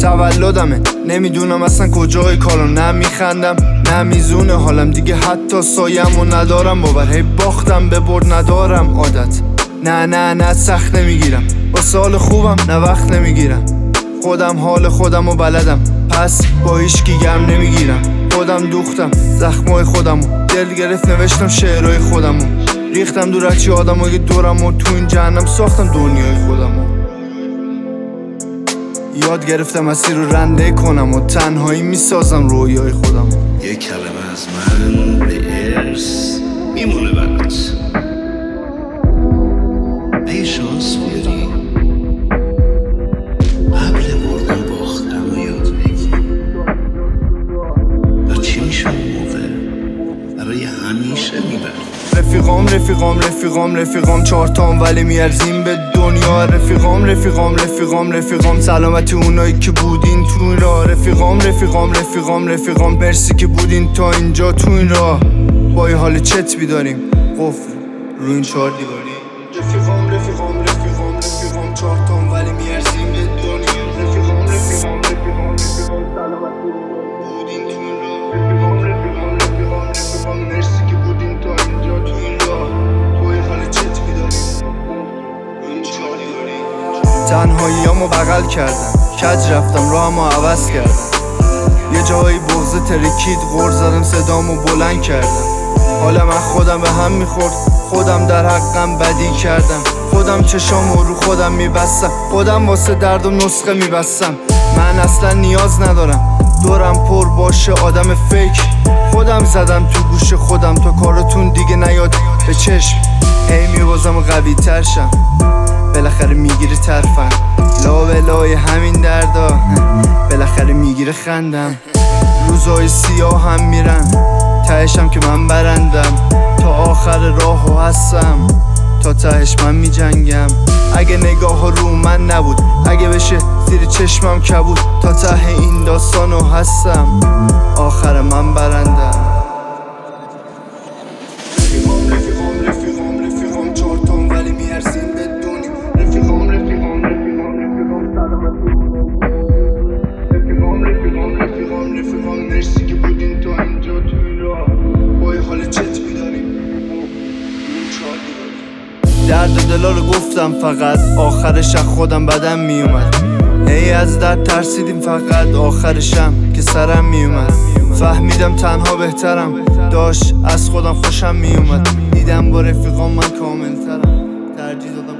تولدمه، نمیدونم اصلا کجای کارو، نه میخندم نه میزونه حالم دیگه، حتی سایه‌مو ندارم باور، هی باختم به برد ندارم عادت، نه سخت نمیگیرم، با سال خوبم نه وقت نمیگیرم، خودم حال خودمو بلدم پس با هیچکی گرم نمیگیرم، خودم دوختم زخمای خودمو، دل گرفت نوشتم شعرهای خودمو، ریختم دور از چی آدمای دورمو، تو این جهنم ساختم دنیای خودمو، یاد گرفتم مسیر رو رنده کنم و تنهایی میسازم رویای خودمو. یک کلمه از من به ارث میمونه برات، اگه شانس بیاری قبل بردن باختم و یاد بگی و چی میشه اون موقع برای همیشه میبری. رفیقام چهارتام ولی میارزیم به دنیا، رفیقام سلامتی اونایی که بودین تو این راه، رفیقام مرسی که بودین تا اینجا تو این راه، با این حال چت بیداریم قفل رو این 4 دیواری. رفیقام چهارتام ولی میارزیم به دنیا، رفیقام سلامتی بودین تو این راه، رفیقام مرسی که بودین تا اینجا تو این راه، با این حال چت بیداریم این 4 دیواری. تنهاییامو بغل کردم، کج رفتم راهمو عوض کردم، یه جایی بغضه ترکید غر زدم صدامو بلند کردم، حالم از خودم به هم میخورد، خودم در حقم بدی کردم، خودم چشامو رو خودم میبستم، خودم واسه دردم نسخه میبستم، من اصلا نیاز ندارم دورم پر باشه آدم فیک، خودم زدم تو گوش خودم تا کارتون دیگه نیاد به چشم، هی میوازم و قوی تر شم، بالاخره میگیره ترفن، لا بلای همین دردا بالاخره میگیره خندم، روزای سیاه هم میرن تهشم که من برندم، تا آخر راهو هستم تا تهش من میجنگم، اگه نگاه رو من نبود، اگه بشه زیر چشمم کبود، تا ته این داستانو هستم آخر من برندم. رفیقام چهارتام ولی میارزیم به دنیا، رفیقام رفیقام مرسی که بودین تا اینجا تو این راه، با یه حال چت بیداریم این 4 دیواری. درد دلا رو گفتم فقط آخرش از خودم بدم میومد، هی از درد ترسیدیم فقط آخرشم که سرم میومد، فهمیدم تنها بهترم داشت از خودم خوشم میومد، دیدم با رفیقام من کامل ترم، ترجیح دادم